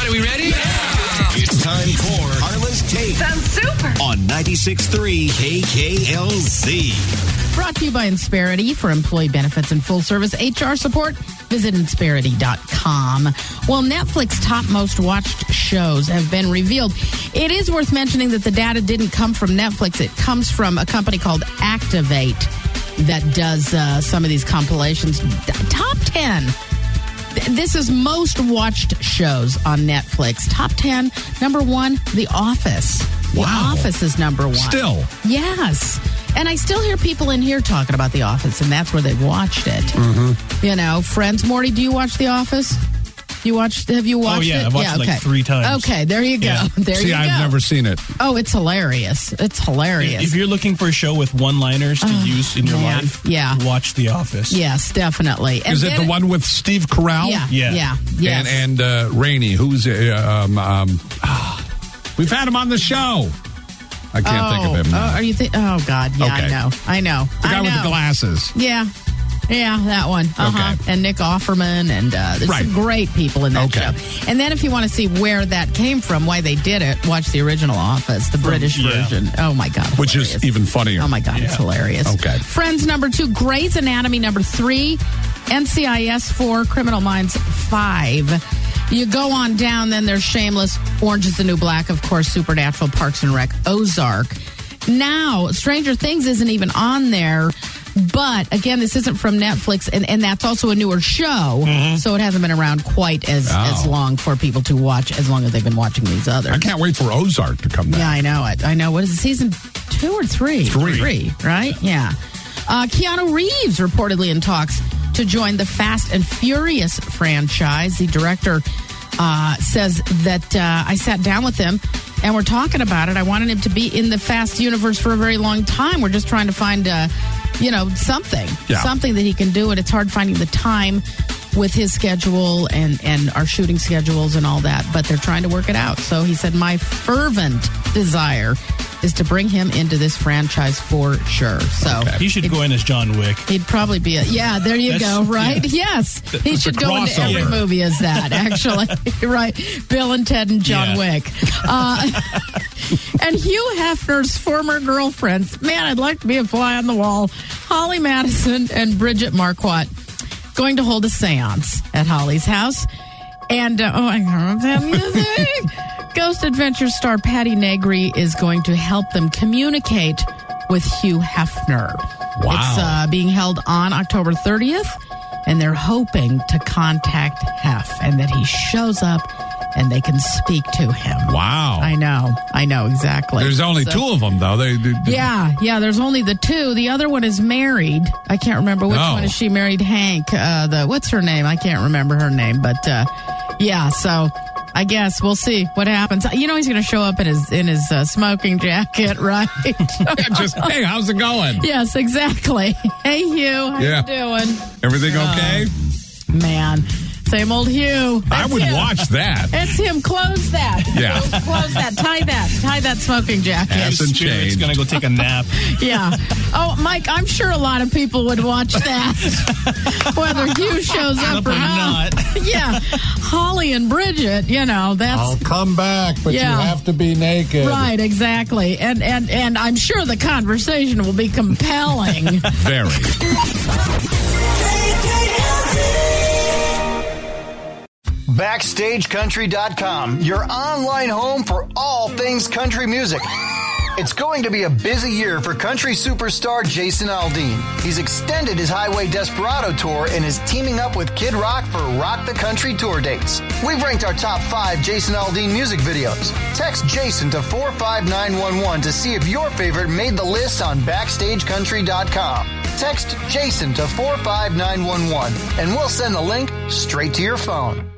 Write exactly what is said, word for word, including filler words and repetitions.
everybody. We ready? Yeah! It's time for Carla's Take. Sounds super. On ninety-six point three K K L Z. Brought to you by Insperity for employee benefits and full service H R support. Visit Insperity dot com. Well, Netflix's top most watched shows have been revealed. It is worth mentioning that the data didn't come from Netflix. It comes from a company called Activate that does uh, some of these compilations. Top ten. This is most watched shows on Netflix. Top ten. Number one, The Office. The Wow. Office is number one. Still. Yes. And I still hear people in here talking about The Office, and that's where they've watched it. Mm-hmm. You know, Friends. Morty, do you watch The Office? You watched? Have you watched Oh, yeah. it? I've watched yeah, it like okay. three times. Okay, there you go. Yeah. There See, you go. I've never seen it. Oh, it's hilarious. It's hilarious. If you're looking for a show with one-liners to use in your man. life, Yeah. watch The Office. Yes, definitely. And Is it then- the one with Steve Carell? Yeah, Yeah. yeah, yes. And, and uh, Rainey, who's... Uh, um, um, we've had him on the show. I can't oh, think of him now. Oh, are you think? Oh God, yeah, I Okay. know, I know. the guy I with know. the glasses. Yeah, yeah, that one. Uh-huh. Okay. And Nick Offerman, and uh, there's Right. some great people in that Okay. show. And then, if you want to see where that came from, why they did it, watch the original Office, the British yeah. version. Oh my God, Which hilarious. is even funnier. Oh my God, it's hilarious. Okay. Friends number two, Grey's Anatomy number three, N C I S four, Criminal Minds five. You go on down, then there's Shameless, Orange is the New Black, of course, Supernatural, Parks and Rec, Ozark. Now, Stranger Things isn't even on there, but again, this isn't from Netflix, and, and that's also a newer show, so it hasn't been around quite as, Oh. as long for people to watch, as long as they've been watching these others. I can't wait for Ozark to come back. Yeah, I know it. I know. What is it, season two or three? Three. Three, right? Yeah. Uh, Keanu Reeves reportedly in talks to join the Fast and Furious franchise. The director uh, says that uh, I sat down with him and we're talking about it. I wanted him to be in the Fast universe for a very long time. We're just trying to find, uh, you know, something, Yeah. something that he can do. And it's hard finding the time with his schedule and, and our shooting schedules and all that. But they're trying to work it out. So he said, my fervent desire is to bring him into this franchise for sure. So He should go in as John Wick. he'd probably be a, yeah, there you That's- go, right? yeah. Yes. He It's should a go into every crossover. movie as that, actually. Right. Bill and Ted and John Yeah. Wick. Uh, and Hugh Hefner's former girlfriends. Man, I'd like to be a fly on the wall. Holly Madison and Bridget Marquardt going to hold a seance at Holly's house. And, uh, oh, I love that music. Ghost Adventure star Patty Negri is going to help them communicate with Hugh Hefner. Wow. It's uh, being held on October thirtieth, and they're hoping to contact Hef and that he shows up and they can speak to him. Wow. I know. I know, exactly. There's only So- two of them, though. They, they Yeah, yeah, there's only the two. The other one is married. I can't remember which Oh. one is she married. Hank, uh, the what's her name? I can't remember her name, but uh, yeah, so I guess we'll see what happens. You know he's going to show up in his in his uh, smoking jacket, right? just, hey, how's it going? Yes, exactly. Hey Hugh, how Yeah. you doing? Everything okay? Man, same old Hugh. I That's would him. watch that. It's him. Close that. Yeah. Close that. Tie that. Tie that smoking jacket. Ass and Spirit's chain. going to go take a nap. Yeah. Oh, Mike, I'm sure a lot of people would watch that, whether Hugh shows up or Or not. not. Yeah. Holly and Bridget, you know, that's I'll come back, but Yeah. you have to be naked. right, exactly. And, and, and I'm sure the conversation will be compelling. Very. Backstage Country dot com, your online home for all things country music. It's going to be a busy year for country superstar Jason Aldean. He's extended his Highway Desperado tour and is teaming up with Kid Rock for Rock the Country tour dates. We've ranked our top five Jason Aldean music videos. Text Jason to four five nine one one to see if your favorite made the list on Backstage Country dot com. Text Jason to four five nine one one and we'll send the link straight to your phone.